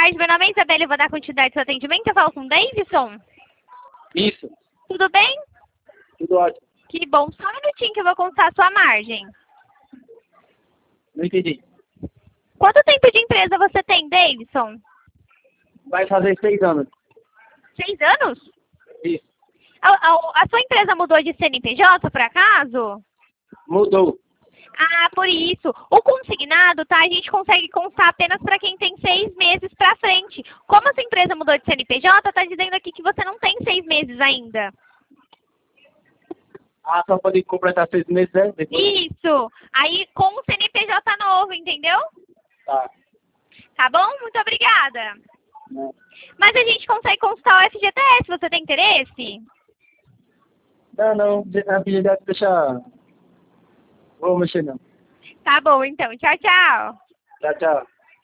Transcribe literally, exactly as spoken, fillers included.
tarde, meu nome é Isabela e vou dar continuidade ao seu atendimento. Eu falo com o Davidson. Isso, Tudo bem? tudo ótimo. Que bom. Só um minutinho que eu vou contar a sua margem. Não entendi. Quanto tempo de empresa você tem, Davidson? Vai fazer seis anos. Seis anos? Isso. A, a, a sua empresa mudou de C N P J, por acaso? Mudou. Ah, por isso. O consignado, tá? A gente consegue constar apenas para quem tem seis meses para frente. Como a sua empresa mudou de C N P J, tá dizendo aqui que você não tem seis meses ainda. Ah, só pode completar seis meses, né? Depois. Isso. Aí com o C N P J novo, entendeu? Tá. Tá bom? Muito obrigada. Não, Mas a gente consegue consultar o F G T S, você tem interesse? não, não. A filha deixa... Vou mexer não. Tá bom, então. Tchau, tchau. Tchau, tchau.